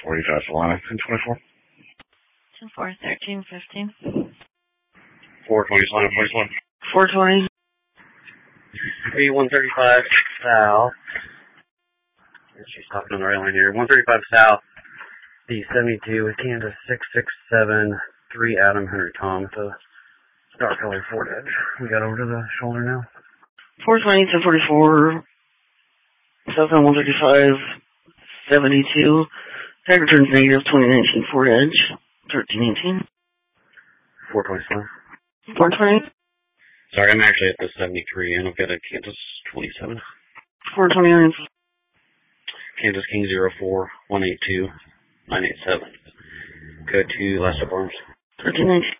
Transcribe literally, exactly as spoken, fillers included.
forty, Josh Alana, ten twenty-four. two four, thirteen, fifteen. four twenty, Solana, forty-one. four twenty. B one thirty-five south. She's stopping on the right line here. one thirty-five south. B seventy-two with Kansas six six seven three Adam Henry Tom with a dark color Ford Edge. We got over to the shoulder now. four twenty, ten forty-four. South on one thirty-five, seventy-two. Tiger turns negative, twenty nineteen Ford Edge, thirteen eighteen. four twenty-seven. four twenty. Sorry, I'm actually at the seventy-three, and I've got a Kansas twenty-seven. four twenty-nine. Kansas King zero four one eight two nine eight seven. Code two, last up arms. thirteen nineteen.